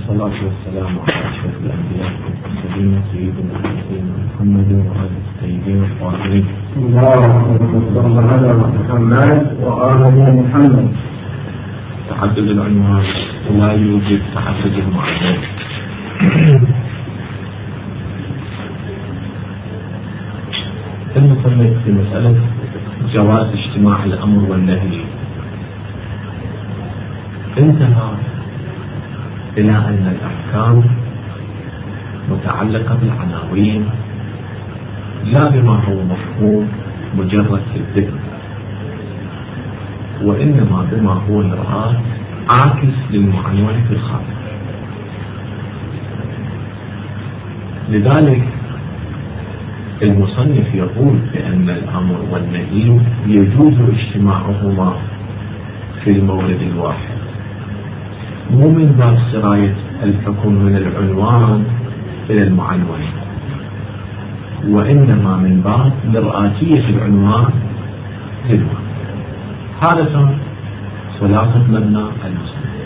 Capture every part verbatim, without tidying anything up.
والصلاة والسلام على أشرف الأنبياء والمرسلين سيدنا محمد وآله الطيبين الطاهرين. اللهم صل على محمد وآل محمد. تعدد العنوان لا يوجد تعدد المعنى. المصنف في مسألة جواز اجتماع الأمر والنهي انتهى إلى أن الأحكام متعلقة بالعناوين لا بما هو مفهوم مجرد في الذهن، وإنما بما هو مرآة عاكس للمعنون في الخارج. لذلك المصنف يقول بأن الأمر والنهي يجوز اجتماعهما في المورد الواحد، مو من باب سراية الحكم من العنوان إلى المعنون، وإنما من باب مرآتية العنوان للمعنى. هذا كان خلاصة مبنى المصنف.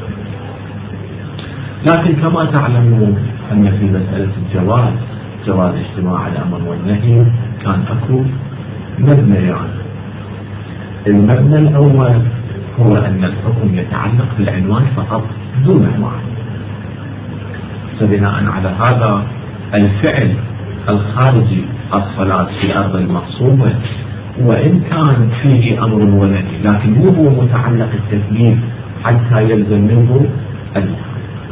لكن كما تعلمون أن في مسألة الجواز جواز اجتماع الأمر والنهي كان أكو مبنيان. المبنى الأول هو أن الحكم يتعلق بالعنوان فقط دون المعنى، فبناء على هذا الفعل الخارجي الصلاة في الأرض المقصومة وإن كان فيه أمر ونهي لكن مو هو متعلق التكليف حتى يلزم منه المعنى.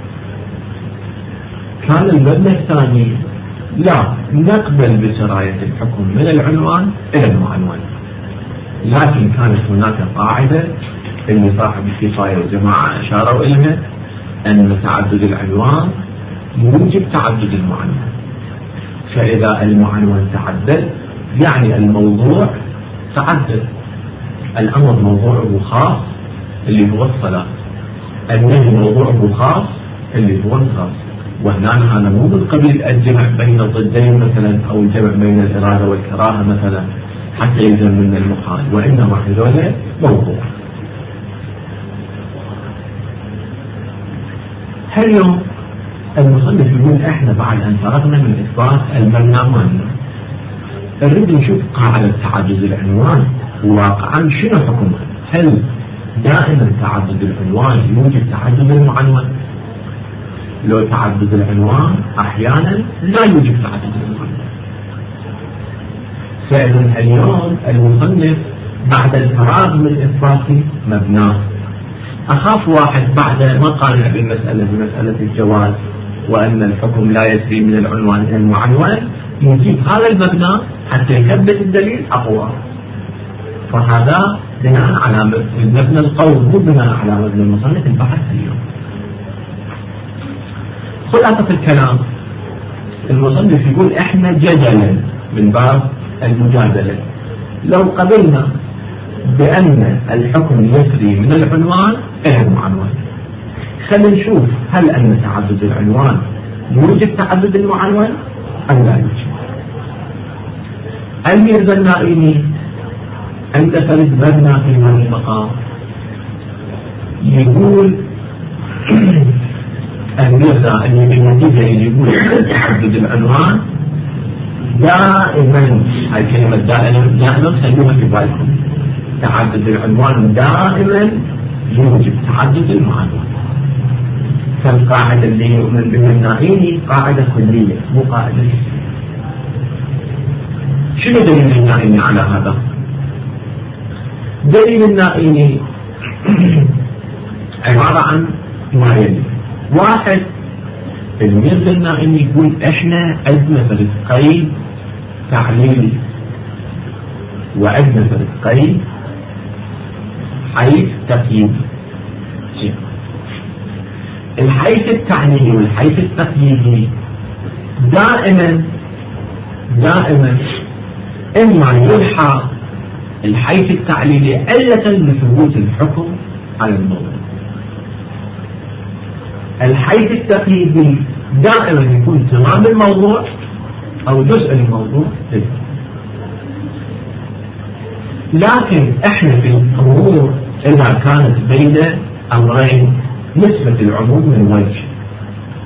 كان المبنى الثاني لا نقبل بسراية الحكم من العنوان إلى المعنون، لكن كانت هناك قاعدة اللي صاحب الكفاية والجماعة أشاروا إليها أن تعدد العنوان يوجب تعدد المعنون. فإذا المعنون تعدد يعني الموضوع تعدد. الأمر موضوعه خاص اللي هو الصلاة، النهي موضوعه خاص اللي هو الغصب، وهنا هذا مو من قبيل الجمع بين الضدين مثلا أو الجمع بين الإرادة والكراهة مثلا حتى يلزم من المحال، وإنما هذول موضوع. هاليوم المصنف يقول احنا بعد ان فرغنا من اثبات المبنى مالنا نريد نشوف قاعدة تعدد العنوان واقعا شنو حكمها. هل دائما تعدد العنوان يوجد تعدد المعنون؟ لو تعدد العنوان احيانا لا يوجد تعدد المعنون. فإذا اليوم المصنف بعد الفراغ من اثبات مبناه أخاف واحد بعد ما قال بالمسألة بمسألة الجواز وأن الحكم لا يسري من العنوان إلى المعنون يجيب هذا المبنى حتى يثبت الدليل أقوى. فهذا بناء على المبنى القول مو بناء على مبنى المصنف البحث اليوم. خلاصة الكلام المصنف يقول احنا جدلا من باب المجادلة لو قبلنا بأن الحكم يسري من العنوان إلى المعنون، خلينا نشوف هل أن تعدد العنوان يوجد تعدد المعنون أم لا يوجد. الميرزا النائمي عند فرد مبنى في هذا المقام يقول الميرزا اللي بالنتيجة يقول تعدد العنوان دائما، هاي كلمة دائما دائما خلوها في بالكم، تعدد العنوان دائما يوجد تعدد المعنون. فالقاعدة اللي يؤمن بها النائمي قاعدة كلية مو قاعدة جزئية. شنو دليل النائمي على هذا؟ دليل النائمي عبارة عن ما يلي. واحد، الميرزا النائمي يقول احنا عندنا فرد قيد تعليلي وعندنا فرد قيد حيث تقييدي. الحيث التعليلي والحيث التقييدي دائما دائما إما يلحق الحيث التعليلي علة لثبوت الحكم على الموضوع، الحيث التقييدي دائما يكون تمام الموضوع أو جزء الموضوع. لكن احنا في الأمور إذا كانت بين أمرين نسبة العموم من وجه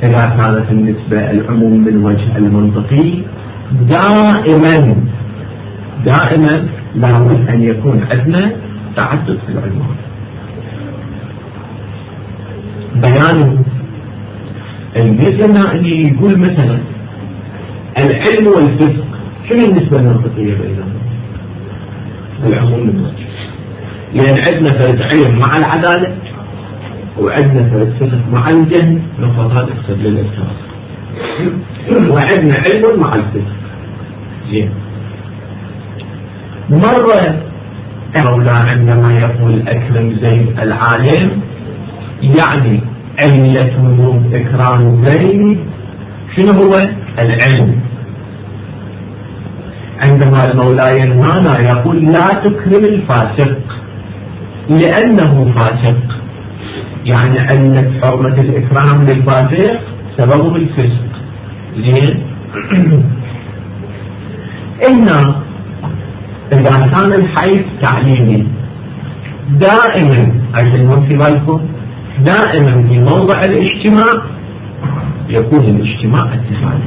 إذا كانت النسبة العموم من وجه المنطقي دائما دائما لابد أن يكون عندنا تعدد في العنوان. بيان المثل اللي يقول مثلا العلم والفسق، شنو النسبة المنطقية بينهم؟ العموم من وجه، لأن عندنا فرد علم مع العدالة وعندنا فرد فسق مع الجهل، نقطات اقصد للإسكاس، وعندنا علم مع الفسق. زين، مرة مولا عندما يقول أكرم زيد العالم يعني علة وجود إكرام زيد شنو هو؟ العلم. عندما المولى ينهانا يقول لا تكرم الفاسق لأنه فاسق، يعني علة حرمة الإكرام للفاسق سببه الفسق. زين، إن إذا كان الحيث تعليمي دائما عشان نوصي بالكم دائما في موضع الاجتماع يكون الاجتماع اتفاقي.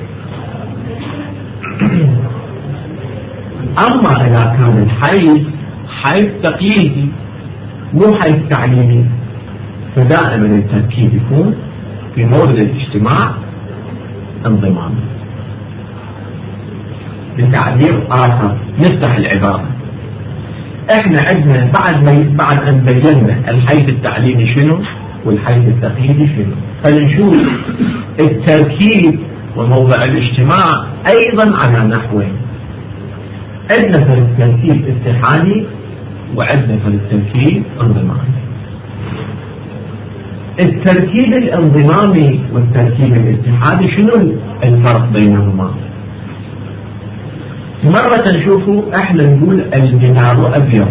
أما إذا كان الحيث حيث تقييدي مو حيث تعليمي فدائما التركيب يكون في مورد الاجتماع انضمامي. بتعبير آخر نفتح العبارة، احنا عندنا بعد ما بعد ان بينا الحيث التعليمي شنو والحيث التقييدي شنو، فنشوف التركيب وموضع الاجتماع ايضا على نحوين. عندنا في التركيب اتحادي وعندنا في التركيب انضمامي. التركيب الانضمامي والتركيب الاتحادي شنو الفرق بينهما؟ مرة نشوفه احنا نقول الجدار ابيض،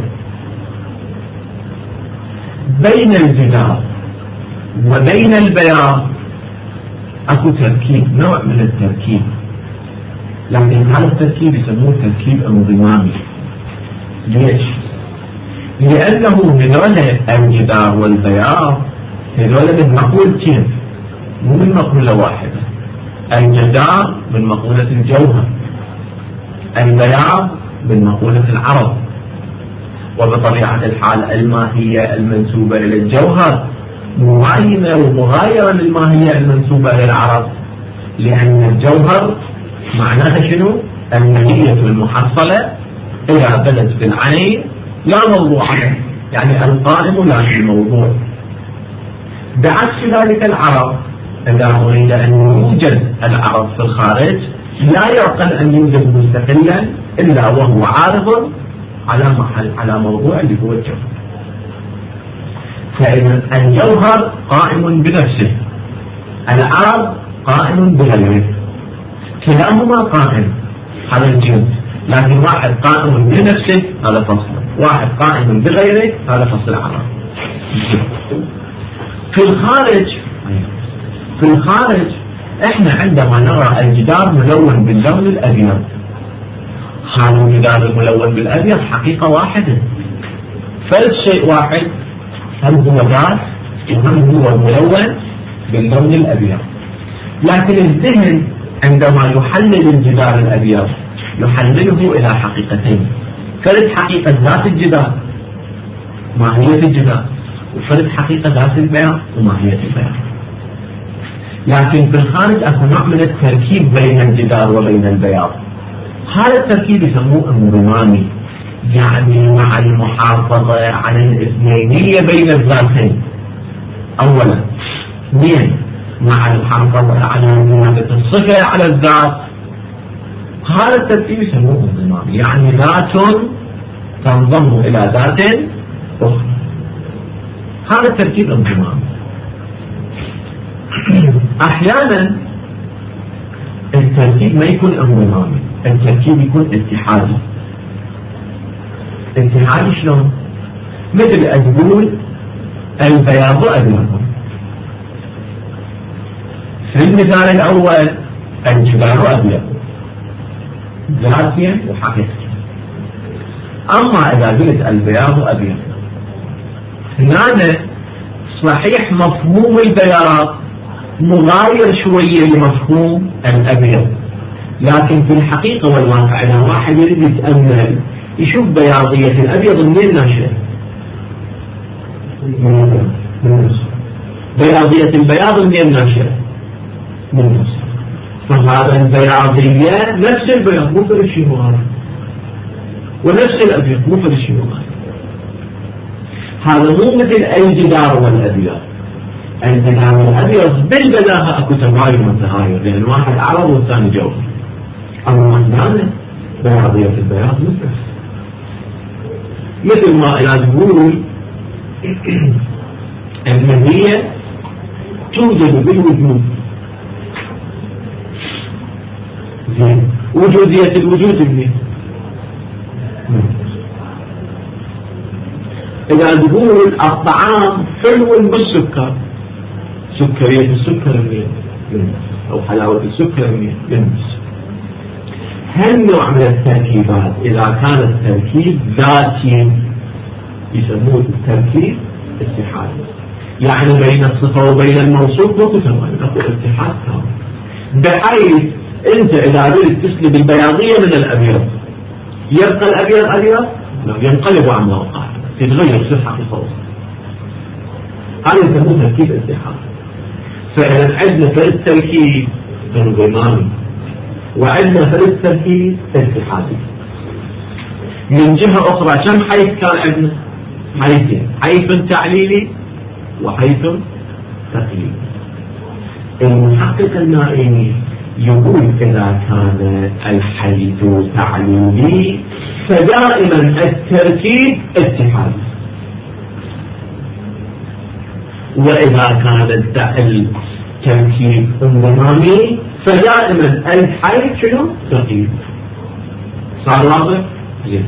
بين الجدار وبين البياض اكو تركيب، نوع من التركيب، لكن هذا التركيب يسموه تركيب انضمامي. ليش؟ لانه هذول الجدار والبياض هذول من مقولتين مو من مقولة واحدة. الجدار من مقولة الجوهر، البياض من مقولة العرض، وبطبيعة الحال الماهية المنسوبة إلى الجوهر معينة ومغايرة للماهية المنسوبة إلى العرض، لأن الجوهر معناها شنو؟ المنية المحصلة إذا بدت في العين لا موضوع عنه، يعني القائم لا في الموضوع. بعكس ذلك العرض إذا أريد أن يوجد العرض في الخارج لا يعقل أن يوجد مستقلا إلا وهو عارض على محل على موضوع اللي هو الجوهر. فإذا الجوهر قائم بنفسه، العرض قائم بغيره، كلاهما قائم على الجنس، لكن واحد قائم بنفسه هذا فصل، واحد قائم بغيره هذا فصل عرض. في الخارج في الخارج احنا عندما نرى الجدار ملون باللون الابيض، هذا الجدار الملون بالابيض حقيقة واحدة، فرد شيء واحد، هم هو ذات وهم هو ملون باللون الابيض. لكن الذهن عندما يحلل الجدار الابيض يحلله الى حقيقتين، فرد حقيقة ذات الجدار ماهية الجدار، وفرد حقيقة ذات البياض وماهية البياض. لكن في الخارج اكو نوع من التركيب بين الجدار وبين البياض، هذا التركيب يسموه انضمامي، يعني مع المحافظة على الاثنينية بين الذاتين اولا، اثنين مع المحافظة على زيادة الصفة على الذات. هذا التركيب يسموه انضمامي، يعني ذات تنضم الى ذات اخرى، هذا التركيب انضمامي. احيانا التركيب ما يكون انضمامي، التركيب يكون اتحادي. اتحادي شلون؟ مثل اقول البياض ابيض، في المثال الاول الجدار ابيض ذاتيا وحقيقيا. اما اذا قلت البياض ابيض هنا صحيح مفهوم البياض مغاير شوية لمفهوم الأبيض، لكن في الحقيقة والواقع إذا واحد يريد يتأمل يشوف بياضية الأبيض منين ناشئة؟ بياضية البياض منين ناشئة؟ من نفسه. فهذا البياضية نفس البياض مو فرق شيء مغاير، ونفس الأبيض مو فرق شيء مغاير. هذا مو مثل الجدار والأبيض. الجدار والأبيض بالبلاغة أكو تغاير وتغاير، لأن واحد أعرض والثاني جوهر. أما هذا بياضية البياض مثل مثل ما إلى تقول المنية توجد بالوجود، زين، وجودية الوجود منين؟ إذا تقول الطعام حلو بالسكر، سكرية السكر منين؟ أو حلاوة السكر منين؟ ينبس. هالنوع من التركيبات إذا كان التركيب ذاتي يسموه التركيب اتحادي، يعني بين الصفة وبين الموصوف وكتبين أكو اتحاد كامل، بحيث أنت إذا بدك تسلب البياضية من الأبيض يبقى الأبيض أبيض؟ لا، ينقلب عن موقعه، تتغير تصير حقيقة وسط. هذا يسموه تركيب اتحاد. فإذا عندنا فرق تركيب انضمامي وعندنا فرق تركيب اتحادي. من جهة أخرى كم حيث كان عندنا؟ حيثين، حيث تعليلي وحيث تقليدي. المحقق النائمي يقول إذا كان الحيث تعليلي فدائما التركيب اتحادي، وإذا كان التركيب انضمامي فدائما الحيث شنو؟ تقليد. صار واضح؟ زين.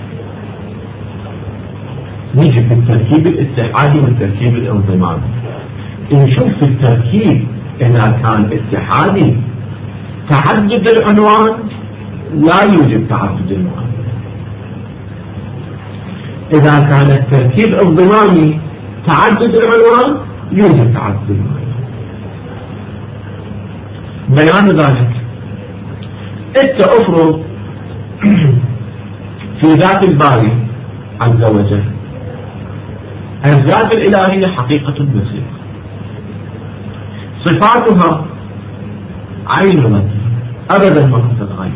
نيجي في التركيب الاتحادي والتركيب الانضمامي. نشوف في التركيب إذا كان اتحادي تعدد العنوان لا يوجد تعدد العنوان. إذا كان التركيب انضمامي تعدد العنوان يوجد تعدد العنوان. بيان ذلك انت افرض في ذات الباري عز وجل الذات الإلهية حقيقة بسيطة، صفاتها عين أبدا ما تتغير.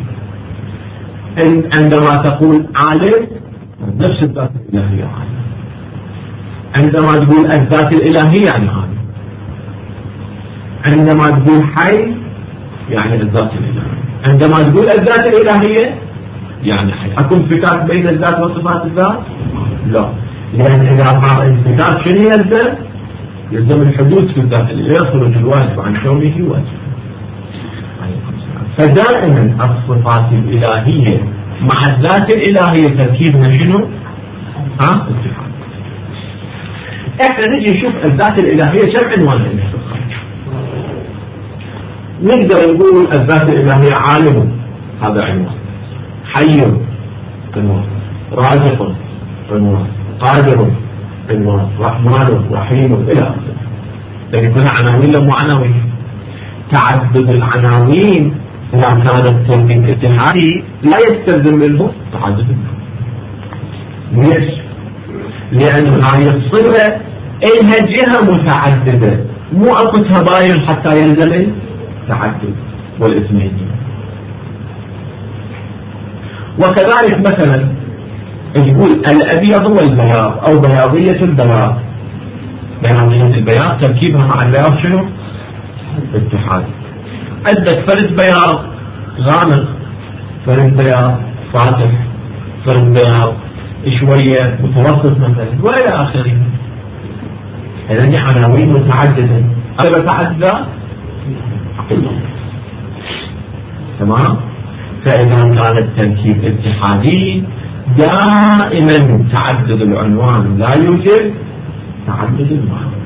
عندما تقول عالم نفس الذات الإلهية عالم، عندما تقول الذات الإلهية يعني عالم، عندما تقول حي يعني الذات الإلهية، عندما تقول الذات الإلهية يعني حي. أكو انفكاك بين الذات وصفات الذات؟ لا، لأن إذا صار انفكاك شنو يلزم؟ يلزم الحدوث في الذات اللي يخرج الواجب عن كونه واجب. فدائما الصفات الإلهية مع الذات الإلهية تركيبنا شنو؟ ها؟ اتحاد. احنا نجي نشوف الذات الإلهية كم عنوان لها؟ نقدر نقول الذات الإلهية عالم، هذا عنوان، حي عنوان، رازق عنوان، قادر عنوان، رحمن رحيم إلى آخره. لكن كلها عناوين لهم عناوين. تعدد العناوين إذا كان التركيب اتحادي لا يستلزم منه تعدد العناوين. ليش؟ لأن هذه الصفة إلها جهة متعددة، مو أكو تباين حتى يلزم التعدد والإثنين. وكذلك مثلا يقول الأبيض والبياض أو بياضية البياض، بياضية البياض تركيبها مع البياض شنو؟ اتحاد. عندك فرد بياض غامق، فرد بياض فاتح، فرد بياض شوية متوسط مثلا، وإلى آخره. هذه عناوين متعددة. هذا تعدد تمام. فإذا كان التركيب اتحادي دائما تعدد العنوان لا يوجد تعدد المعنى.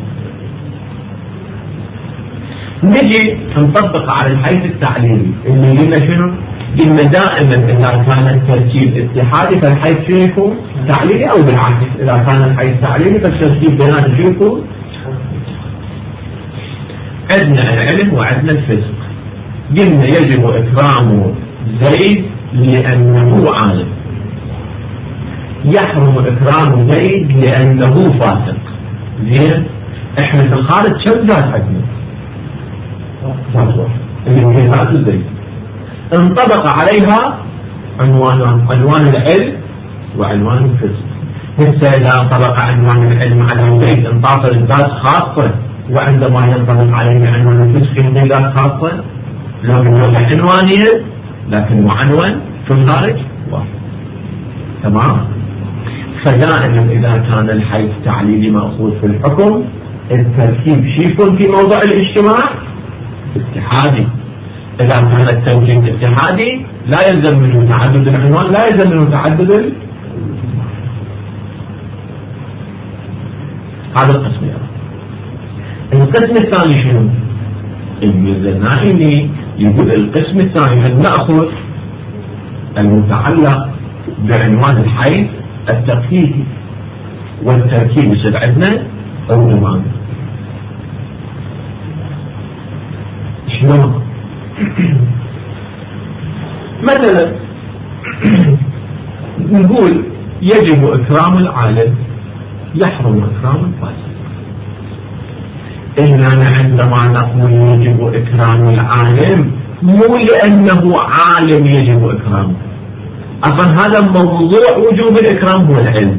نجي نطبق على الحيث التعليلي اللي قلنا شنو؟ قلنا دائما إذا كان التركيب اتحادي فالحيث شنو يكون؟ تعليلي، أو بالعكس إذا كان الحيث تعليلي فالتركيب بيناتهم شنو يكون؟ عندنا العلم وعندنا الفسق. قلنا يجب إكرام زيد لأنه عالم، يحرم إكرام زيد لأنه فاسق. زين، احنا في الخارج كم ذات عندنا؟ اللي هي ذات زيد انطبق عليها عنوان عنوان العلم وعنوان الفسق. هسه إذا انطبق عنوان العلم على زيد انطبق ذات خاصة، وعندما ينطبق عليه عنوان الفسق ينطبق ذات خاصة، لو باللغة عنوانية لكن معنون في الخارج واحد. تمام. فدائما إذا كان الحيث التعليلي مأخوذ في الحكم، التركيب شي يكون في موضع الاجتماع اتحادي. إذا كان التركيب اتحادي لا يلزم منه تعدد العنوان، لا يلزم منه تعدد ال... هذا القسم. القسم الثاني شنو؟ الميزة النائمي يقول القسم الثاني أن نأخذ المتعلق بعنوان الحيث التركيبي، والتركيب يصير عندنا عنوان. شلون؟ مثلا نقول يجب إكرام العالم، يحرم إكرام الفاسق. إننا عندما نقول يجب إكرام العالم مو لأنه عالم يجب إكرامه، أصلا هذا موضوع وجوب الإكرام هو العلم،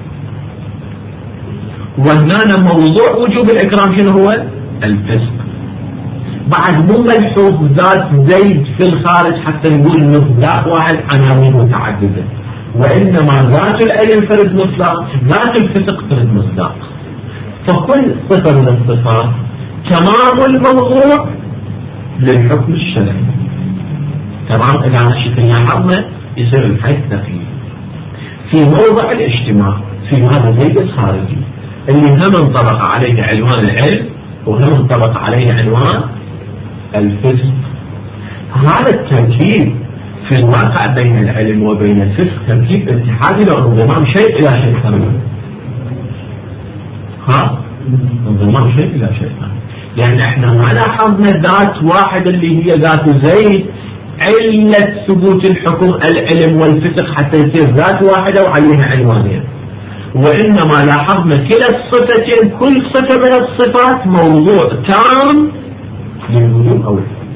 وهنا موضوع وجوب الإكرام شنو هو؟ الفسق. بعد مو ملحوظ ذات زيد في الخارج حتى نقول انه ذات واحد عناوين متعددة، وإنما ذات العلم فرد مصداق، ذات الفسق فرد مصداق. فكل صفة من الصفات تمام الموضوع للحكم الشرعي. تمام. إذا مشيت لاحظنا يصير الحيث دقيق في موضع الاجتماع في هذا زيد الخارجي اللي هم انطبق عليه عنوان العلم وهم انطبق عليه عنوان الفسق. هذا التركيب في الواقع بين العلم وبين الفسق تركيب اتحادي لو انضمام شيء إلى شيء ثاني. ها؟ انضمام شيء إلى شيء ثاني. يعني احنا ما لاحظنا ذات واحد اللي هي ذات زيد علة ثبوت الحكم العلم والفسق حتى يصير ذات واحدة وعليها عنوانين، وإنما لاحظنا كلا الصفتين كل صفة من الصفات موضوع تام للوجوب أو الفسق.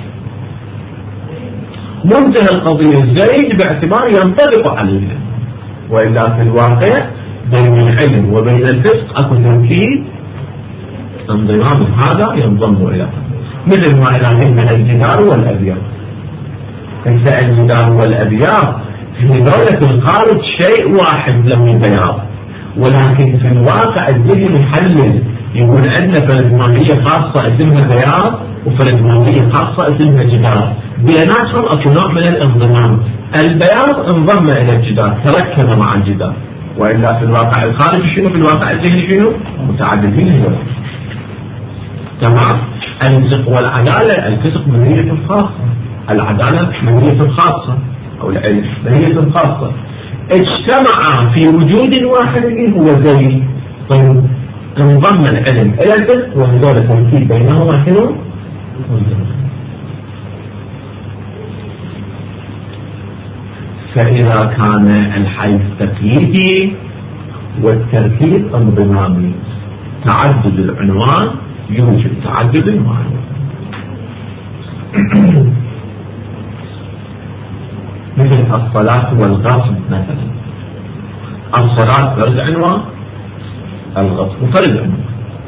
منتهى القضية زيد باعتبار ينطبق عليه، وإلا في الواقع بين العلم وبين الفسق أكو تركيب انضمام هذا ينضم إلى مثل ما إذا قلنا الجدار والأبيض. انت الجدار والأبيض في دولة الخارج شيء واحد لم بياض، ولكن في الواقع الذهن يحلل يقول عندنا فلزمانية خاصة اسمها بياض وفلزمانية خاصة اسمها جدار، بيناتهم اكو نوع من الانضمام. البياض انضم الى الجدار تركب مع الجدار، والا في الواقع الخارجي شنو؟ في الواقع الذهني شنو؟ متعددين هذول. تمام. الفسق والعدالة، الفسق منية خاصة، العدالة منية خاصة، أو العلم منية خاصة، اجتمعا في وجود واحد هو زي. طيب انضم العلم إلى الفسق وهذول تركيب بينهما شنو؟ فإذا كان الحيث تقييدي والتركيب انضمامي، تعدد العنوان يوجد تعدد المعنى. مثل الصلاة والغصب مثلا، الصلاة فرد عنوان، الغصب فرد عنوان،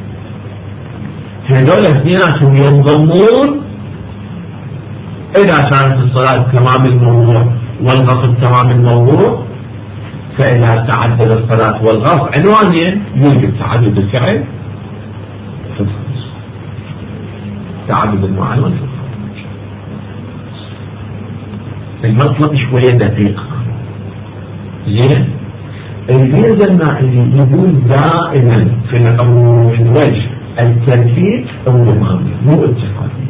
هذول اثنيناتهم ينضمون إذا كانت الصلاة تمام الموضوع والغصب تمام الموضوع. فإذا تعدد الصلاة والغصب عنوانين يوجد تعدد الفعل في الخمس، تعدد المعنى في الخمس. المطلب شوية دقيق. زين. الميزة النائلي يقول دائما في الوجه التركيب انضمامي مو اتحادي،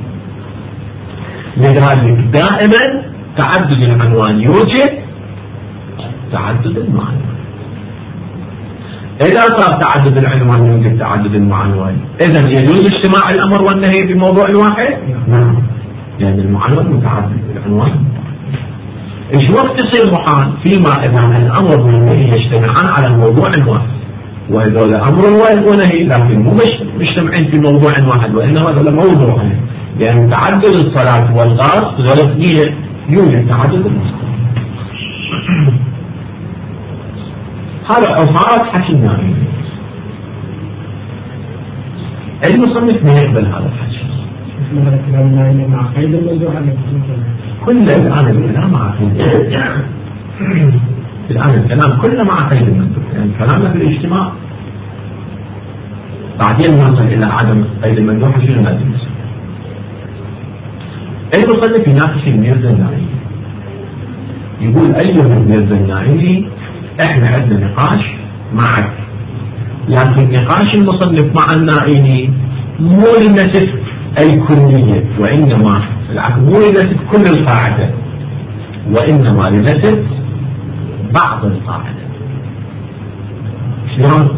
لذلك دائما تعدد العنوان يوجد تعدد المعنى. إذا صار تعدد العنوان يوجد تعدد المعنوان، إذا يجوز اجتماع الأمر والنهي في موضوع واحد؟ نعم، لأن المعنوان متعدد العنوان. إيش وقت تصير محال؟ فيما إذا الأمر والنهي يجتمعان على موضوع واحد، وهذول أمر ونهي لكن مو مجتمعين في موضوع واحد، وإنما هذول موضوعين، لأن تعدد الصلاة والغاز ظرفية يوجد تعدد المصدر. هذا عصارة حكي النائي. المصنف ما يقبل هذا الحكي. مع قيد الموضوع كل الآن الكلام مع قيد الآن الكلام كله مع قيد الموضوع، يعني كلامنا في الاجتماع بعدين نصل إلى عدم قيد الموضوع شنو لازم يصير. المصنف يناقش الميرزا النائي، يقول أيها الميرزا النائي احنا عندنا نقاش معك، لكن نقاش المصنف مع النائي مو لنسف الكلية، وإنما مو لنسف كل القاعدة، وإنما لنسف بعض القاعدة. شلون؟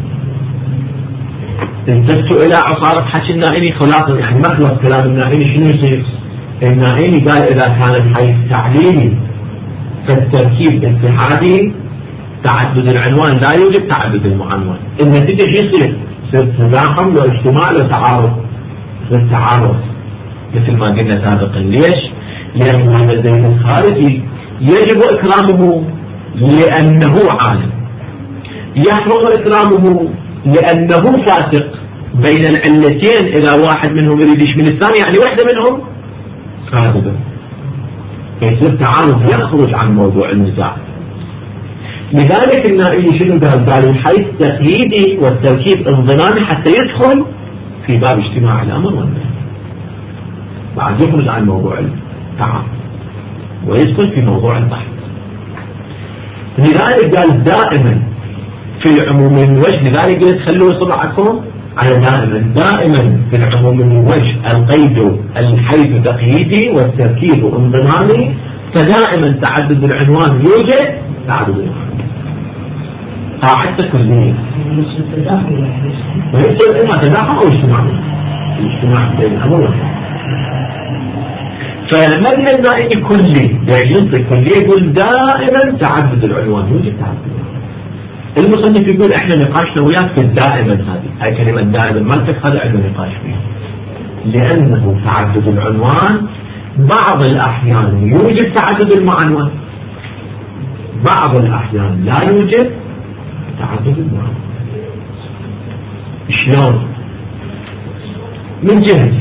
التفتوا إلى عصارة حكي النائي خلاصة، يعني مخلص كلام النائي شنو يصير؟ النائي قال إذا كان الحيث تعليلي فالتركيب اتحادي تعدد العنوان لا يوجد تعدد المعنون، النتيجة شو يصير؟ يصير تزاحم واجتماع وتعارض، يصير تعارض مثل ما قلنا سابقا. ليش؟ لأن محمد زين الخارجي يجب إكرامه لأنه عالم، يحرم إكرامه لأنه فاسق بين العلتين، إذا واحد منهم يريد يشمل الثاني يعني واحدة منهم كاذبة، فيصير تعارض يخرج عن موضوع النزاع. لذلك النائي شنو قال؟ قال الحيث تقييدي والتركيب انضمامي حتى يدخل في باب اجتماع الأمر والنهي، بعد يخرج عن موضوع التعارض ويدخل في موضوع البحث. لذلك قال دائما في العموم من وجه، لذلك قلت خلوا صبعكم على دائما دائما في العموم من وجه القيد الحيث تقييدي والتركيب انضمامي، فدائما تعدد العنوان يوجد تعدد العنوان قاعدة كلية، ويصير إما تداخل أو اجتماع الاجتماع بين الأمر والنهي. فمبنى النائي كلي ينطق كلي يقول دائما تعدد العنوان يوجد تعدد العنوان. المصنف يقول احنا نقاشنا وياك في الدائما، هذه هاي كلمة دائما مالتك هذا عندنا نقاش فيه، لأنه تعدد العنوان بعض الأحيان يوجد تعدد المعنون، بعض الأحيان لا يوجد تعدد المعنون. شلون؟ من جهة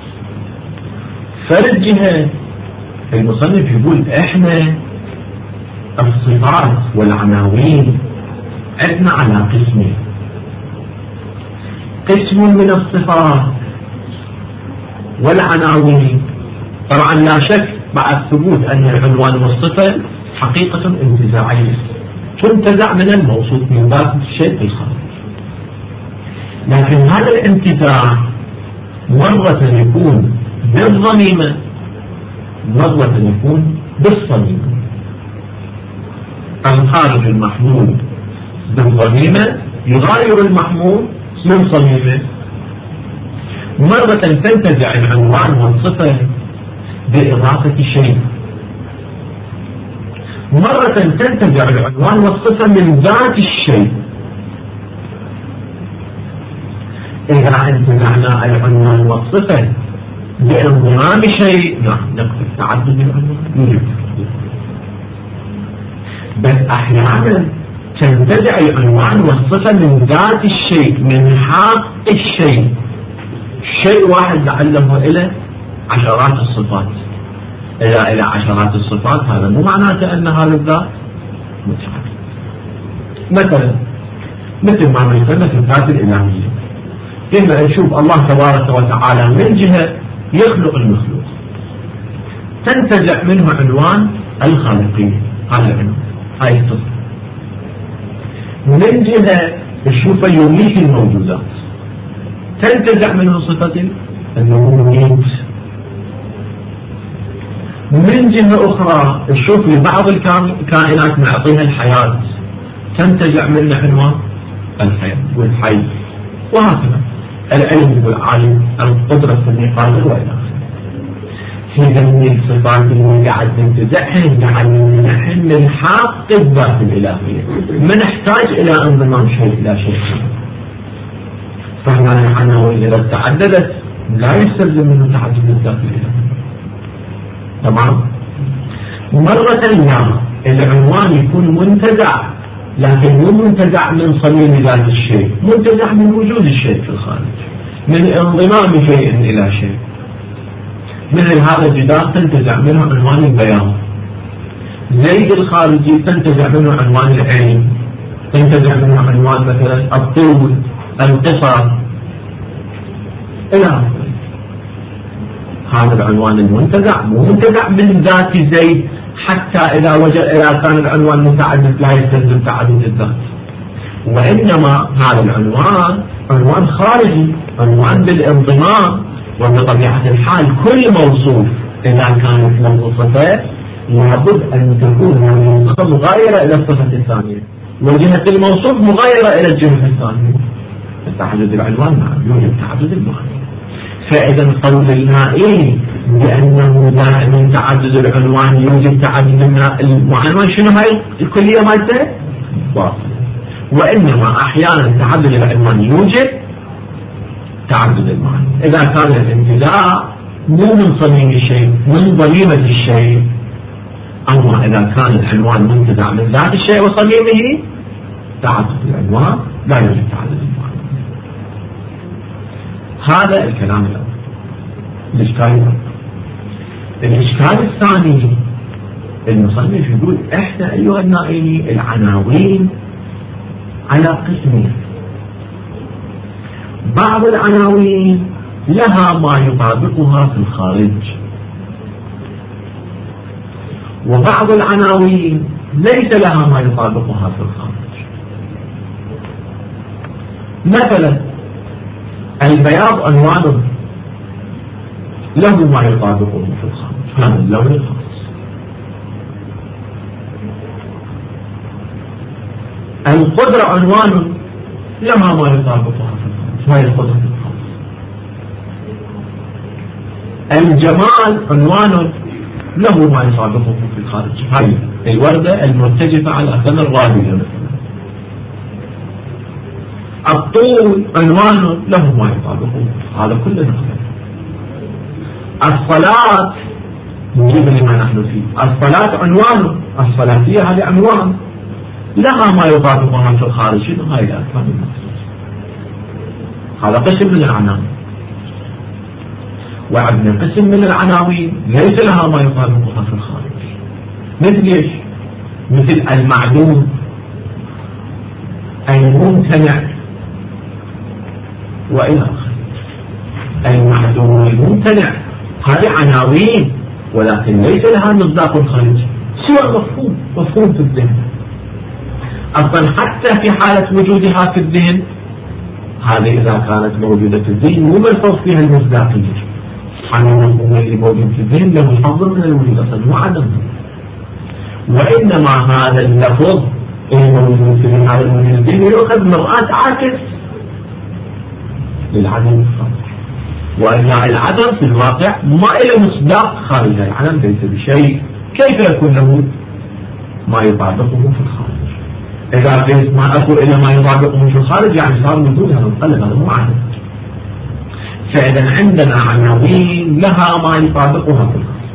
فرد جهة المصنف يقول احنا الصفات والعناوين عندنا على قسمين، قسم من الصفات والعناوين طبعا لا شك بعد ثبوت أن العنوان والصفة حقيقة انتزاعية تنتزع من الموصوف من باب الشيء الخارج، لكن هذا الانتزاع مرة يكون بالضميمة مرة يكون بالصميمة. الخارج المحمول بالضميمة يغاير المحمول من صميمه، مرة تنتزع العنوان والصفة بإضافة شيء، مرة تنتزع العنوان والصفة من ذات الشيء. إذا انتزعنا العنوان والصفة بانضمام شيء نعم نقصد تعدد العنوان يوجد، بس أحيانا تنتزع العنوان والصفة من ذات الشيء من حق الشيء، شيء واحد لعله إلى عشرات الصفات، إلى إلى عشرات الصفات، هذا مو معناته أن هذا الذات متحرك. مثلا مثل ما نسمى في الذات الإلهية، كما نشوف الله تبارك وتعالى من جهة يخلق المخلوق تنتزع منه عنوان الخالقية، هذا العنوان هاي الصفة، من جهة نشوفه يميت الموجودات تنتزع منه صفة المميت، من جهة أخرى نشوف لبعض الكائنات نعطيها الحياة تنتزع منه عنوان الحياة والحي وهكذا. العلم يقول عالم، القدرة في النقاط وإلى آخره. في ذنب الصفات اللي قاعد ننتزعهن قاعد نحن نلحق الذات الإلهية، ما نحتاج إلى انضمام شيء إلى شيء. فهنا العناوين إذا تعددت لا يستلزم منه تعدد الذات الإلهية. تمام. مرة لا، العنوان يكون منتزع، لكن مو منتزع من صميم ذات الشيء، منتزع من وجود الشيء في الخارج، من انضمام شيء إلى شيء. مثل هذا الجدار تنتزع منه عنوان البيان، زيد الخارجي تنتزع منه عنوان العين، تنتزع منه عنوان مثلا الطول، القصر إلى آخره. هذا العنوان المنتزع مو منتزع من ذات زيد، حتى إذا وجد إذا كان العنوان متعدد لا يستلزم تعدد الذات، وإنما هذا العنوان عنوان خارجي، عنوان بالانضمام. وبطبيعة الحال كل موصوف إذا كانت له صفة لابد أن تكون هذه الصفة مغايرة إلى الصفة الثانية، وجهة الموصوف مغايرة إلى الجهة الثانية. تعدد العنوان نعم يوجد تعدد المعنى. فإذا قول النائي بأنه دائما تعدد العنوان يوجد تعدد المعنى، شنو هاي الكلية مالته؟ باطل. وإنما أحيانا تعدد العنوان يوجد تعدد المعنى إذا كان الامتداء مو من صميم الشيء، من ضميمة الشيء. أما إذا كان العنوان منتزع من ذات الشيء وصميمه تعدد العنوان لا يوجد تعدد المعنى. هذا الكلام الأول. الإشكال الأول. الإشكال الثاني المصنف يقول إحنا أيها النائين العناوين على قسمين، بعض العناوين لها ما يطابقها في الخارج، وبعض العناوين ليس لها ما يطابقها في الخارج. مثلا البياض عنوان له ما يطابقه في الخارج، هذا اللون الخاص. القدرة عنوان لها ما يطابقها في الخارج، هذه القدرة الخاصة. الجمال عنوان له ما يطابقه في الخارج، هذه الوردة المرتجفة على ثمر الرابية مثلا. الطول عنوان له ما يطابقه، هذا كله نقل. الصلاة نجيب لما نحن فيه، الصلاة عنوان، الصلاة هي هذه عنوان لها ما يطابقها في الخارج، شنو هاي الأركان المخصوصة. هذا قسم من العناوين. وعندنا قسم من العناوين ليس لها ما يطابقها في الخارج، مثل ايش؟ مثل المعدوم، الممتنع وإلى آخره. المعدوم والممتنع هذه عناوين ولكن ليس لها مصداق خارجي سوى مفهوم مفهوم في الذهن. أصلا حتى في حالة وجودها في الذهن، هذه إذا كانت موجودة في الذهن مو ملحوظ فيها المصداقية. سبحان الله اللي موجود في الذهن له حظ من الوجود أصلا مو عدم، وإنما هذا اللفظ الموجود في هذا الوجود الذهني يؤخذ مرآة عاكس للعدم الخارجي، وإلا العدم في الواقع ما له مصداق خارج العدم ليس بشيء، كيف يكون له ما يطابقه في الخارج؟ إذا قلت ما أكو إلى ما يطابقه في الخارج يعني صار وجودها منقلب، هذا مو عدم. فإذا عندنا عناوين لها ما يطابقها في الخارج،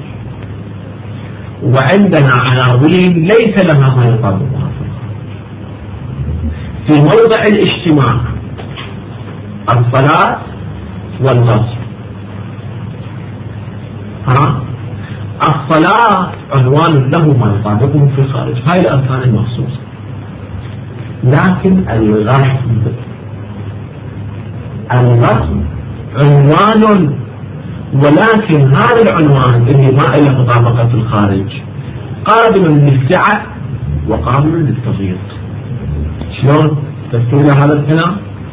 وعندنا عناوين ليس لها ما يطابقها في الخارج. في موضع الاجتماع الصلاة والغسل، ها الصلاة عنوان له ما يطابقه في الخارج، هاي الأركان المخصوصة. لكن الغسل الغسل عنوان، ولكن هذا العنوان اللي ما له مطابقة في الخارج قابل للسعة وقابل للتضييق. شلون تفسير هذا الكلام؟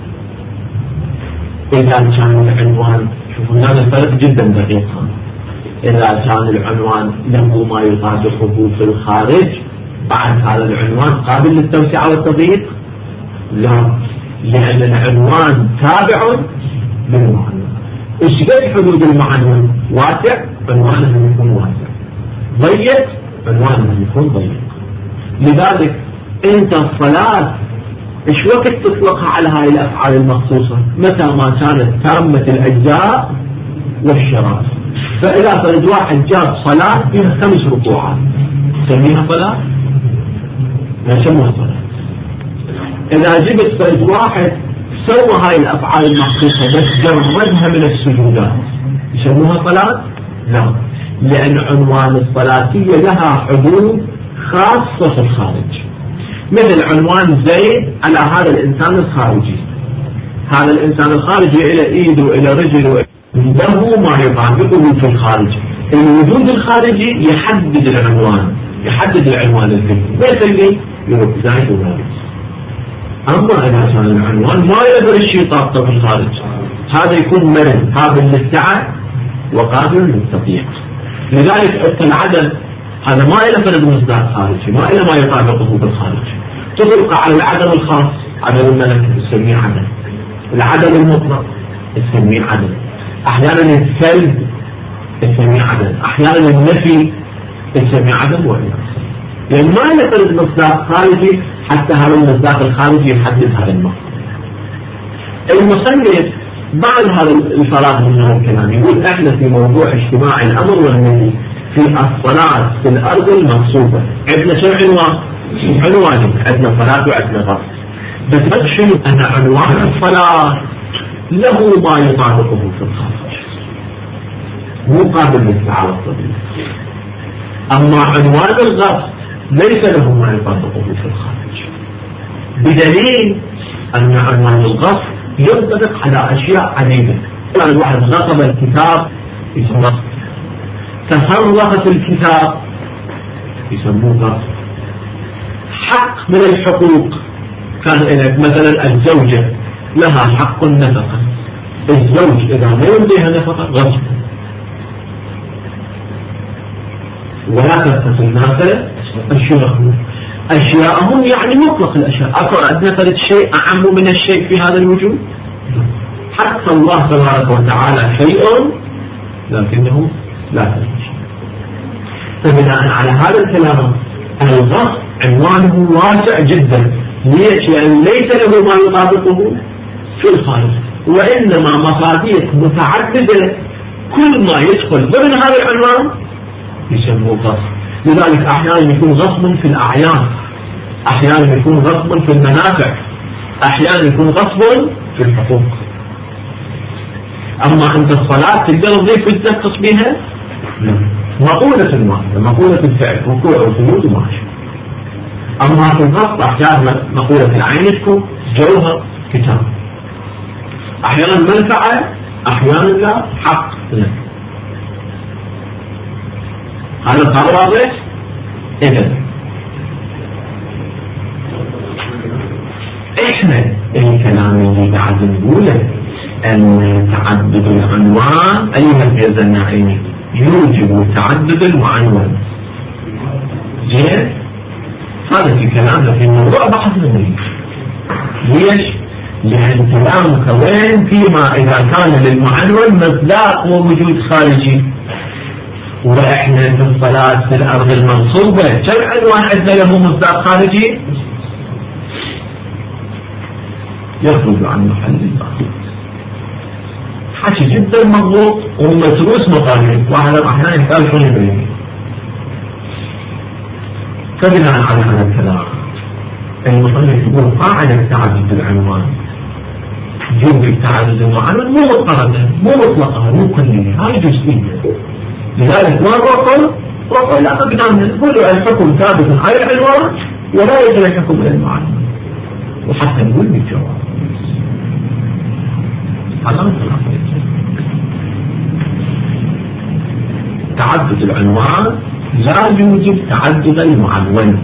إذا كان العنوان، شوفوا هذا الفرق جدا دقيق، إذا كان العنوان له ما يطابقه في الخارج بعد هذا العنوان قابل للتوسعة والتضييق؟ لا، لأن العنوان تابع للمعنون. إيش حدود المعنون؟ واسع، عنوانه يكون واسع. ضيق، عنوانه يكون ضيق. لذلك أنت الصلاة إيش وقت تطلقها على هاي الأفعال المخصوصة؟ متى ما كانت تامة الأجزاء والشرائط. فإذا فرد واحد جاب صلاة فيها خمس ركوعات تسميها صلاة؟ لا يسموها صلاة. إذا جبت فرد واحد سوى هاي الأفعال المخصوصة بس جردها من السجودات يسموها صلاة؟ لا، لأن عنوان الصلاتية لها حدود خاصة في الخارج. مثل عنوان زيد على هذا الإنسان الخارجي، هذا الإنسان الخارجي إلى إيد وإلى رجل له ما يطابقه في الخارج. الوجود الخارجي يحدد العنوان، يحدد العنوان الذهني. ليس اللي يقول زايد وزايد. أما إذا كان العنوان ما يقدر الشيء طاقته في الخارج، هذا يكون مرن قابل للسعة وقابل للتضييق. لذلك العدد هذا ما إلى فرد مصداق خارجي، ما إلى ما يطابقه بالخارج. تطلق على العدم الخاص، عدم الملك تسميه عدم، العدم المطلق تسميه عدم، أحيانا السلب تسميه عدم، أحيانا النفي تسميه عدم وإلى آخره. لأن ما إلى فرد مصداق خارجي حتى هذا المصداق الخارجي يحدد هذا المصداق. المصنف بعد هذا الفراغ من هذا الكلام يقول احنا في موضوع اجتماع الأمر والنهي في الصلاة في الأرض المغصوبة عندنا شو عنوان؟ عنوان عندنا صلاة وعندنا غصب. بس شنو أن عنوان الصلاة له ما يطابقه في الخارج، مو قابل للسعة والتضييق. أما عنوان الغصب ليس له ما يطابقه في الخارج، بدليل أن عنوان الغصب ينطبق على أشياء عديدة. يعني واحد غصب الكتاب يسمى، تصرف في الكتاب يسموه غصب. حق من الحقوق كان لك مثلا الزوجة لها حق النفقة، الزوج إذا ما يمضيها نفقة غصب. ولا تتخذ الناس أشياءهم أشياءهم يعني مطلق الأشياء. أكو عندنا فرد شيء أعم من الشيء في هذا الوجود؟ حتى الله تبارك وتعالى شيء لكنه لا تنشي. فبناء على هذا الكلام الغصب عنوانه واسع جدا. ليش؟ لأن ليس له ما يطابقه في الخارج، وإنما مفاتيح متعددة كل ما يدخل ضمن هذا العنوان يسموه غصب. لذلك أحيانا يكون غصب في الأعيان، أحيانا يكون غصب في المنافع، أحيانا يكون غصب في الحقوق. أما أنت الصلاة تقدر تضيف وتنقص بها مقولة واحدة، مقولة الفعل ركوع وسجود وماشي. أما في الغصب أحيانا مقولة العين تكون جوهر كتاب، أحيانا منفعة أحيانا لا حق لا. هذا صار واضح؟ إذن إحنا الكلام اللي بعد نقوله أن تعدد العنوان أيها الجزء الناعمي يوجب تعدد المعنون. زين؟ هذا في كلامنا في الموضوع بحث منه. ليش؟ لأن كلامك وين فيما إذا كان للمعنون مصداق ووجود خارجي، وإحنا في الصلاة في الأرض المنصوبة كم عنوان عندنا له مصداق خارجي؟ يخرج عن محل البحث. حكي جدا مضبوط ومتروس مقامين، واحد أحيانا يقال شو يبين. فبناء على هذا الكلام المصنف يقول قاعدة تعدد العنوان يوجب تعدد المعنون مو مضطردة مو مطلقة مو كلية، هاي جزئية. لذلك ما الرقم رقم لا أقدام نقول الحكم ثابت على العنوان ولا يجري الحكم إلى المعنون، وحتى نقول بالجواب هذا مثل تعدد العنوان لا يوجب تعدد المعنون.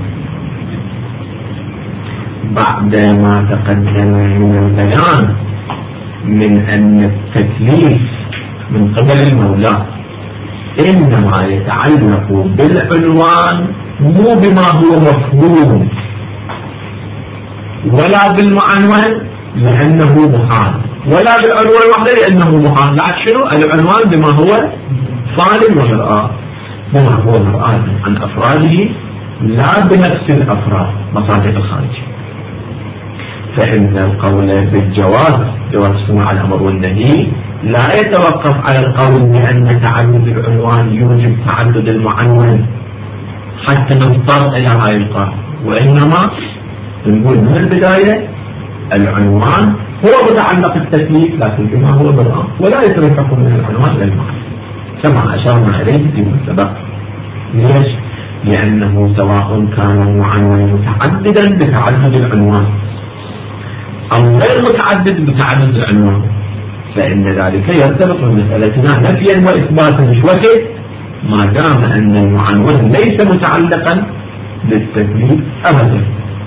بعد ما تقدم من البيان من أن التكليف من قبل المولى إنما يتعلق بالعنوان مو بما هو مفهوم ولا بالمعنون، لأنه محال، ولا بالعنوان وحده لأنه محال. بعد شنو؟ العنوان بما هو فاعل ومرآة، بما هو مرآة عن أفراده لا بنفس الأفراد مصادر الخارجية. فإن القول بالجواز، جواز استماع الأمر والنهي، لا يتوقف على القول بأن تعدد العنوان يوجب تعدد المعنون حتى نضطر إلى هاي القاعدة، وإنما نقول من البداية العنوان هو متعلق التكليف لكن بما هو مرآة، ولا يصير الحكم من العنوان إلى المعنى كما أشرنا إليه فيما سبق. ليش؟ لأنه سواء كان المعنون متعددا بتعدد العنوان أو غير متعدد بتعدد العنوان، فإن ذلك يرتبط بمسألتنا نفيا وإثباتا مش وكيف، ما دام أن المعنون ليس متعلقا بالتكليف أبدا.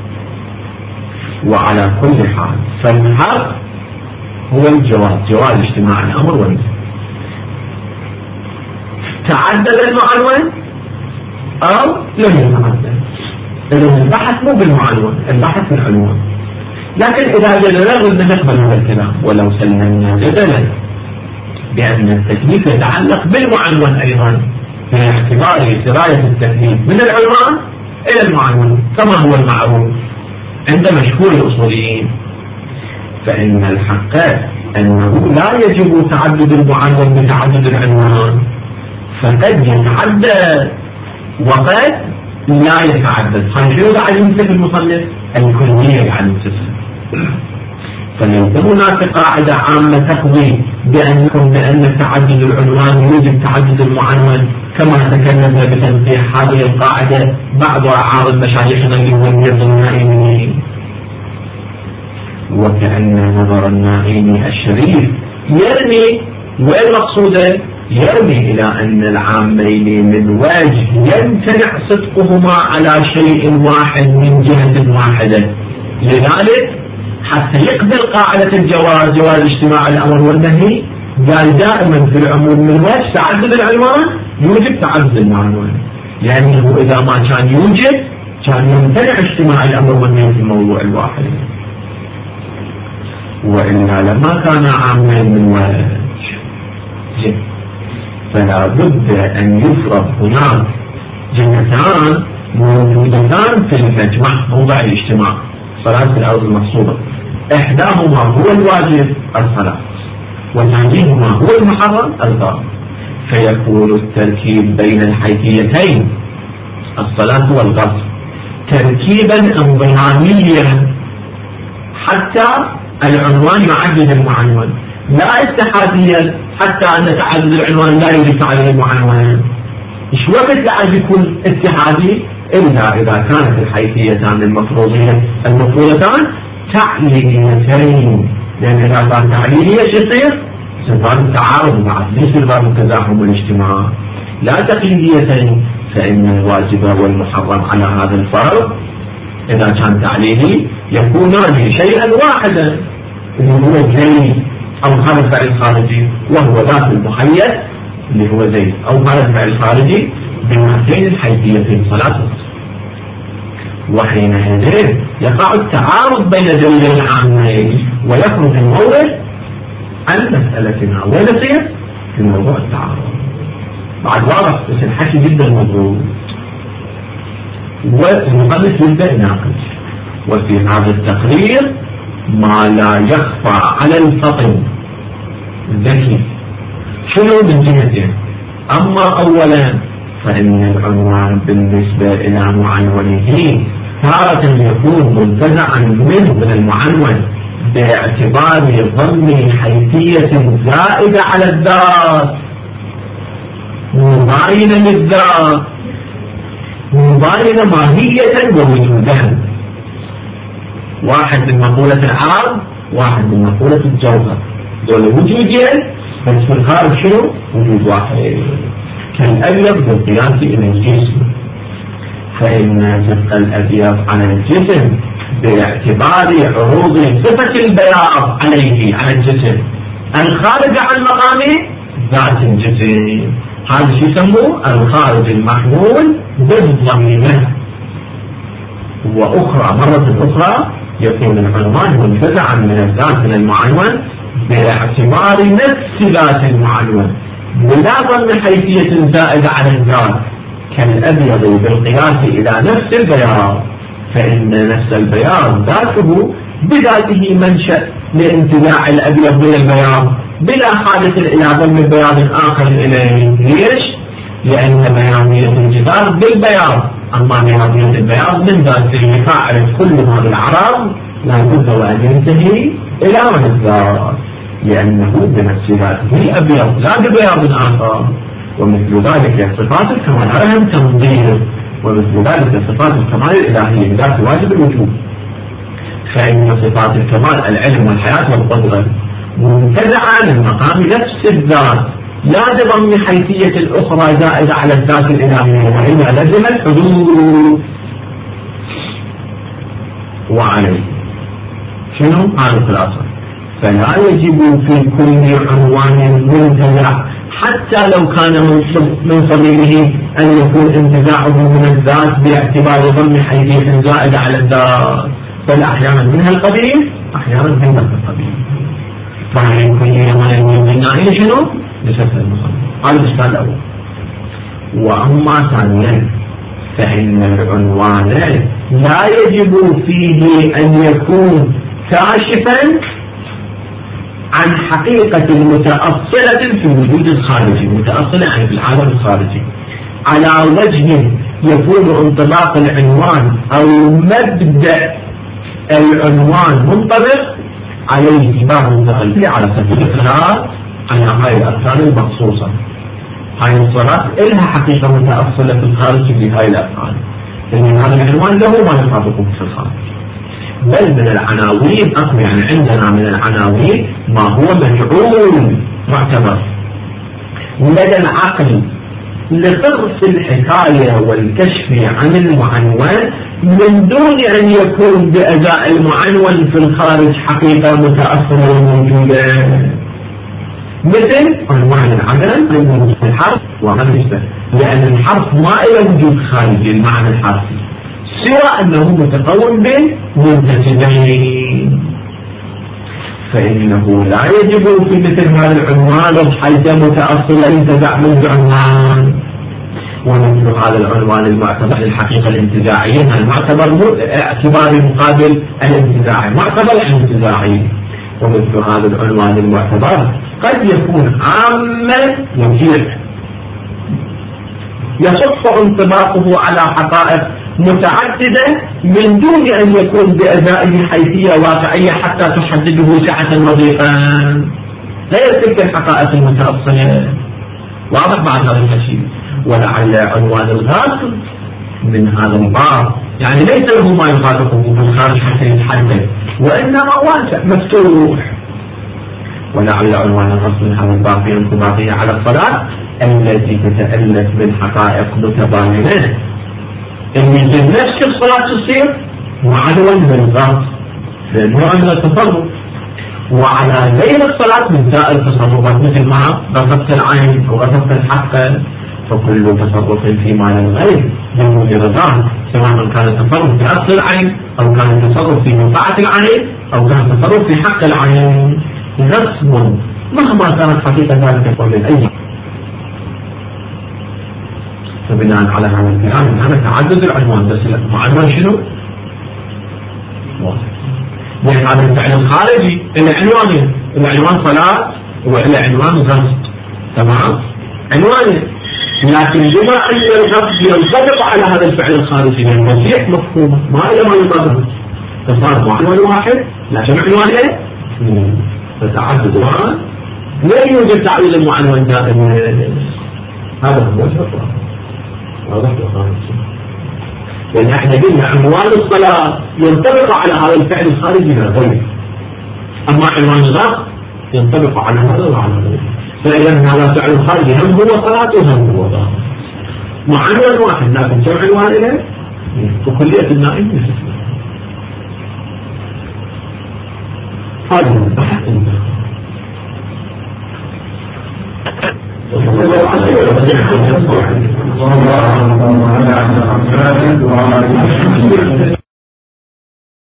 وعلى كل حال فالحق هو الجواز، جواز اجتماع الأمر والنهي. تعدد المعنون أو لم يتعدد، إذن البحث مو بالمعنون، البحث بالعنوان. لكن إذا جدلا قلنا نقبل هذا الكلام ولو سلمنا جدلا بأن التكليف يتعلق بالمعنون أيضا، باعتبار سراية التكليف من العنوان إلى المعنون كما هو المعروف عند مشهور الأصوليين. فإن الحق أنه لا يجب تعدد المعنون بتعدد العنوان، فقد يتعدد وقد لا يتعدد. شنو قاعد يمسك المصنف؟ الكلية قاعد يمسكها. فليس هناك قاعدة عامة تقضي بأنكم بأن تعدد العنوان يوجب تعدد المعنون كما تكلمنا بتنقيح هذه القاعدة بعض أعراض مشايخنا اللي هو النظر النائمي. وكأن نظر النائمي الشريف يرمي، والمقصود يرمي إلى أن العامين من وجه يمتنع صدقهما على شيء واحد من جهة واحدة. لذلك حتى يقبل قاعدة الجواز، جواز اجتماع الأمر والنهي، قال دائما في العموم من وجه تعدد العنوان يوجب تعدد المعنون، لأنه إذا ما كان يوجب كان يمتنع اجتماع الأمر والنهي في الموضوع الواحد. وإلا لما كان عامين من وجه فلا بد أن يفرض هناك جهتان موجودتان في المجمع موضع الاجتماع، صلاة الأرض المقصودة، إحداهما هو الواجب الصلاة، وثانيهما هو المحرم الضرب، فيكون التركيب بين الحيثيتين الصلاة والغسل تركيبا انضماميا حتى العنوان يعدد المعنون، لا اتحاديا حتى أن تعدد العنوان لا يوجد تعدد المعنون. إيش وقت لا يكون اتحادي إلا إذا كانت الحيثيتان المفروضين المفروضتان تعليليتين، لأن إذا كان تعليلية شو يصير؟ يصير تعارض بعد، ليس الباب التزاحم والاجتماع. لا تقليديتين، فإن الواجب والمحرم على هذا الفرض إذا كان تعليلي يكونان شيئا واحدا اللي هو زيد أو هذا الفعل الخارجي، وهو ذات المحيط اللي هو زيد أو هذا الفعل الخارجي بهاتين الحيثيتين صلاة العصر. وحينئذ يقع التعارض بين دليلين عامين ويخرج المورد عن مسألتنا ونصير في موضوع التعارض. بعد واضح بس الحكي جدا مضبوط والمقدس يبدأ يناقش. وفي هذا التقرير ما لا يخفى على الفطن الذكي. شنو من جهتين؟ أما أولا فإن العنوان بالنسبة إلى معنونه تارة يكون منتزعا منه من المعنون باعتبار ضمن حيثية زائدة على الذات مباينة للذات مباينة ماهية ووجودا. واحد من مقولة العرض، واحد من مقولة الجوهر، دول وجودين بس في الخارج شنو؟ وجود واحد كالأبيض بالقياس إلى الجسم. فإن صدق الأبيض على الجسم باعتبار عروض صفة البياض عليه على الجسم الخارج عن مقام ذات الجسم، هذا شو يسموه؟ الخارج المحمول بالضميمة. وأخرى مرة أخرى يكون العنوان منتزعا من الذات من المعنون باعتبار نفس ذات المعنون بلا ضمن حيثية زائدة على الذات كالأبيض بالقياس إلى نفس البياض، فإن نفس البياض ذاته بذاته منشأ لانتزاع الأبيض من البياض بلا حاجة إلى ضم بياض آخر إليه. ليش؟ لأن بياضية الجدار بالبياض، أما بياضية البياض من ذاته فاعل كل هذه الأعراض لا بد وأن ينتهي إلى الذات لأنه بنفس ذاته الأبيض لا ببياض آخر. ومثل ذلك صفات الكمال عليهم تنظير، ومثل ذلك صفات الكمال الإلهية بذات واجب الوجود، فإن صفات الكمال العلم والحياة والقدرة منتزعة من مقام نفس الذات لا بضم حيثية الأخرى زائدة على الذات الإلهية، وإلا لزم الحدود. وعليه شنو هذا الخلاصة؟ فلا يجب في كل عنوان منتزع حتى لو كان من صغيره أن يكون انتزاعه من الذات باعتبار ضم حيثية زائدة على الذات، بل أحيانا منها القبيل أحيانا منها القبيل. فعلى كل عنوان منتزع إلى شنو؟ لسفر المصنف. هذا الإشكال الأول. وأما ثانيا فإن العنوان لا يجب فيه أن يكون كاشفا عن حقيقة متأصلة في الوجود الخارجي، متأصلة يعني في العالم الخارجي، على وجه يكون انطلاق العنوان أو مبدأ العنوان منطبق عليه باب الدخل على سبيل الإقرار على هاي الأركان المخصوصة. هاي الصلاة إلها حقيقة متأصلة في الخارج في هاي الأركان، لأن هذا العنوان له ما يطابقه في الخارج. بل من العناوين أقوى، يعني عندنا من العناوين ما هو مجعول معتبر لدى العقل لصرف الحكاية والكشف عن المعنون من دون أن يكون بأداء المعنون في الخارج حقيقة متأصلة وموجودة، مثل عنوان العدم عند الحرف وما يشبه، لأن الحرف ما له وجود خارجي المعنى الحرفي سوى أنه متكون به منتجين، فإنه لا يجب في مثل هذا العنوان الحيث متأصل انتزاع من العنوان. ومثل هذا العنوان المعتبر الحقيقة الانتزاعية المعتبر اعتبار مقابل الانتزاعي، معتبر الانتزاعي. ومثل هذا العنوان المعتبر قد يكون عاما يجير يصح انطباقه على حقائق متعددة من دون أن يكون بأدائه حيثية واقعية حتى تحدده سعة وضيقا غير تلك الحقائق المتأصلة. واضح بعد هذا الشيء؟ ولعل عنوان الغاصب من هذا الباب يعني ليس له ما يطابقه في الخارج حتى يتحدد، وإنما واسع مفتوح. ولعل عنوان الغاصب من هذا الباب في انطباقه على الصلاة التي تتألف من حقائق متباينة اللي في نفس الصلاة تصير معلوم بالغاصب لنوع من التصرف، وعلى غير الصلاة من سائر التصرفات مثل ما غصبت العين أو غصبت الحقة، فكل تصرف في معنى الغير ينوي رضاه، سواء كان التصرف في أصل العين أو كان التصرف في منفعة العين أو كان التصرف في حق العين غصب مهما كانت حقيقة ذلك القول الأي. فبناء على هذا الكلام هذا تعدد العنوان، بس العنوان شنو؟ واضح. يعني هذا الفعل الخارجي العنوان العنوان صلاة وإلى عنوان غصب، تمام؟ عنوان، لكن بما أن الغصب ينطبق على هذا الفعل الخارجي المسيح مفهومه ما إلى ما يطابقه، فصار عنوان واحد لا جمع عنوانين، فتعدد عنوان لا يوجد تعديل المعنون دائما. هذا هو الفرق. واضح وخارج. لأن احنا قلنا عنوان الصلاة ينطبق على هذا الفعل الخارجي لا غير، أما عنوان الغصب ينطبق على هذا وعلى غيره، فإذا هذا فعل خارجي هم هو صلاة وهم هو ظاهر مع عنوان واحد، لكن جمع عنوان إليه وكلية النائب نفسه. هذا هو البحث الله.